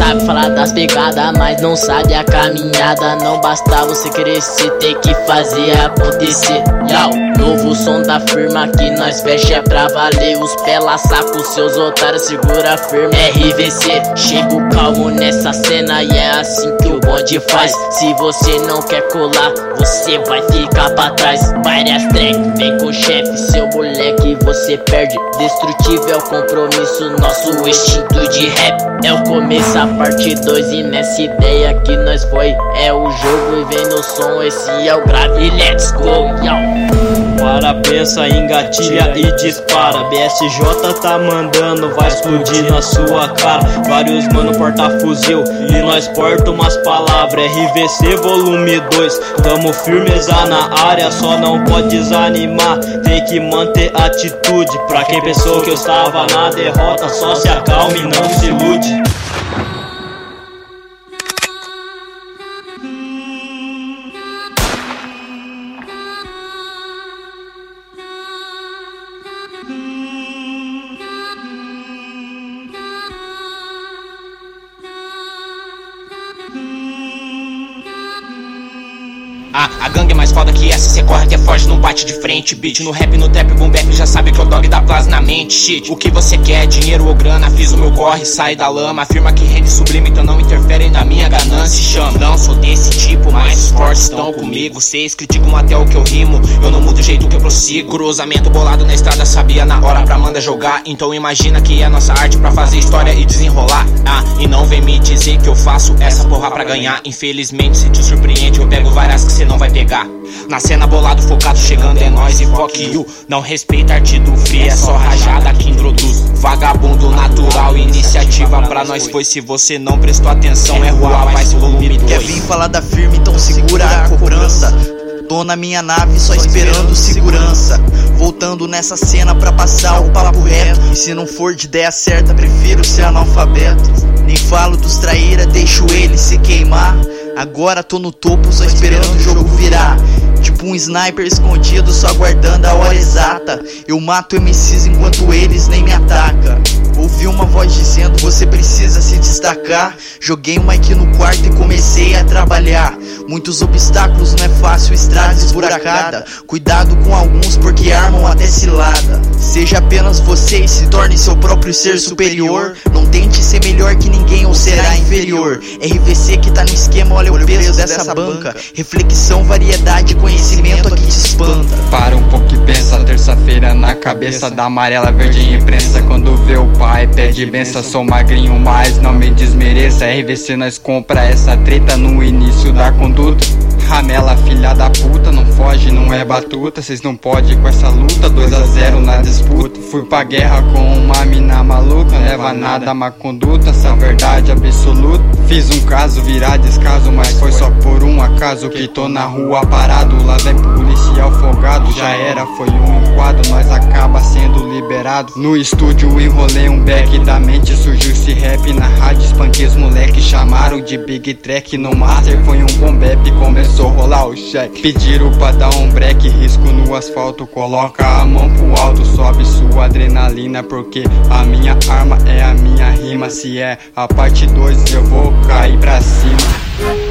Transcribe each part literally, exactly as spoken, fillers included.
sabe falar das pegadas, mas não sabe a caminhada. Não basta você crescer, tem que fazer acontecer. Yau, novo som da firma que nós fecha é pra valer. Os pela saco, seus otários segura firme. R V C, chego calmo nessa cena e é assim que o bonde faz. Se você não quer colar, você vai ficar pra trás. Várias tracks, vem com o chefe, seu moleque você perde. Destrutível é o compromisso, nosso instinto de rap. É o começo, a parte dois, e nessa ideia que nós foi é o jogo e vem no som, esse é o grave, let's go, yo. Para, pensa, engatilha e dispara. B S J tá mandando, vai explodir na sua cara. Vários mano porta fuzil e nós porta umas palavras. R V C volume dois, tamo firmeza na área, só não pode desanimar. Tem que manter atitude. Pra quem pensou que eu estava na derrota, só se acalme e não se ilude. Ah, a gangue é mais foda que essa, cê corre que é forte, não bate de frente. Beat no rap, no trap, boom bap, já sabe que é o dog da plaza na mente. Shit, o que você quer, dinheiro ou grana, fiz o meu corre, sai da lama. Afirma que rende sublime, então não interfere na minha ganância. Chama, não sou desse tipo, mas os fortes estão comigo. Cês criticam até o que eu rimo, eu não mudo o jeito que eu prossigo. Cruzamento bolado na estrada, sabia na hora pra manda jogar. Então imagina que é nossa arte pra fazer história e desenrolar. Ah, e não vem me dizer que eu faço essa porra pra ganhar. Infelizmente se te surpreende, eu pego várias que cê não vai pegar. Na cena bolado, focado, chegando é nóis e fuck you. Não respeita arte do free, é só rajada que introduz. Vagabundo natural, iniciativa pra nós foi. Se você não prestou atenção, é rua, vai se volume dois. Quer vir falar da firma, então segura a cobrança. Tô na minha nave só esperando segurança. Voltando nessa cena pra passar o papo reto. E se não for de ideia certa, prefiro ser analfabeto. Nem falo dos traíra, deixo ele se queimar. Agora tô no topo só esperando o jogo virar. Tipo um sniper escondido só aguardando a hora exata. Eu mato M Cs enquanto eles nem me atacam. Ouvi uma voz dizendo você precisa se destacar. Joguei o mic no quarto e comecei a trabalhar. Muitos obstáculos, não é fácil, estrada esburacada. Cuidado com alguns porque armam até cilada. Seja apenas você e se torne seu próprio ser superior. Não tente ser melhor que ninguém ou será inferior. R V C que tá no esquema, olha o peso dessa banca. Reflexão, variedade, conhecimento aqui te espanta. Para um pouco e pensa, terça-feira na cabeça da amarela, verde em imprensa. Quando vê o pai pede benção, sou magrinho, mas não me desmereça. R V C nós compra essa treta no início da conduta. Ramela, filha da puta, não foge, não é batuta. Cês não pode com essa luta, dois a zero na disputa. Fui pra guerra com uma mina maluca, não leva nada a má conduta, essa verdade absoluta. Fiz um caso virar descaso, mas foi só por um acaso que tô na rua parado. Lá vem policial folgado, já era, foi um enquadro, nós acaba sendo liberado. No estúdio enrolei um back da mente, surgiu esse rap na rádio, espanquei os moleque, chamaram de big track. No master foi um bom bap, começou a rolar o cheque. Pediram pra dar um break, risco no asfalto, coloca a mão pro alto, sobe sua adrenalina, porque a minha arma é a minha rima. Se é a parte dois eu vou cair pra cima.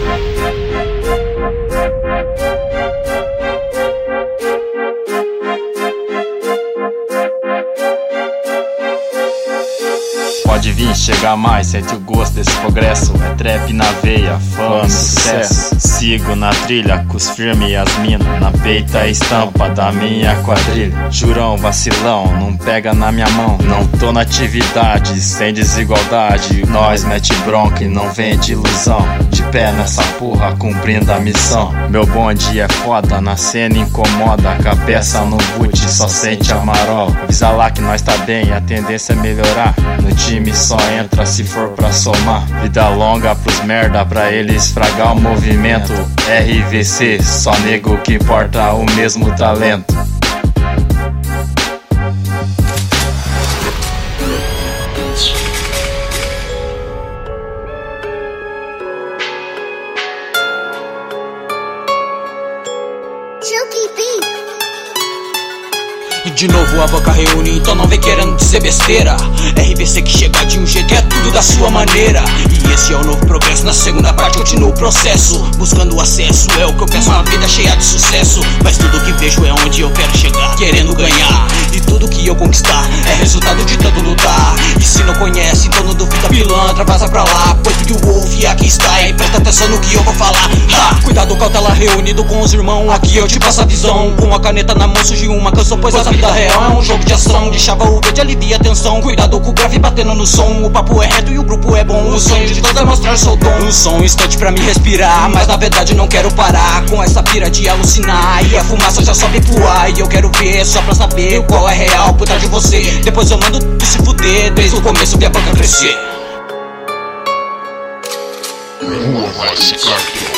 Pode vir, chegar mais, sente o gosto desse progresso. É trap na veia, fã, sucesso. Sigo na trilha, com os firme e as mina. Na peita a estampa da minha quadrilha. Jurão, vacilão, não pega na minha mão. Não tô na atividade, sem desigualdade. Nós mete bronca e não vende ilusão. De pé nessa porra, cumprindo a missão. Meu bonde é foda, na cena incomoda. Cabeça no boot, só sente amarol. Avisa lá que nós tá bem, a tendência é melhorar. No time só entra se for pra somar. Vida longa pros merda, pra eles esfragar o movimento. R V C, só nego que porta o mesmo talento. E de novo a boca reúne, então não vem querendo dizer besteira. R V C que chega de um jeito, é tudo da sua maneira. E Esse é o novo progresso, na segunda parte continuo o processo, buscando acesso, é o que eu peço, uma vida cheia de sucesso. Mas tudo que vejo é onde eu quero chegar, querendo ganhar, e tudo que eu conquistar é resultado de tanto lutar. E se não conhece, então não duvida, pilantra, vaza pra lá, pois que o Wolf aqui está, e presta atenção no que eu vou falar. Ha! Cuidado, cautela, reunido com os irmãos, aqui eu te passo a visão. Com a caneta na mão surge uma canção, pois a vida real é um jogo de ação. Deixava o verde, alivia a tensão, cuidado com o grave batendo no som. O papo é reto e o grupo é bom, o sonho de todos é mostrar seu dom. Um som, um instante pra me respirar, mas na verdade não quero parar com essa pira de alucinar. E a fumaça já sobe pro ar, e eu quero ver só pra saber qual é real por trás de você. Depois eu mando tu se fuder, desde o começo vi a banca crescer. Rua vai se cartear.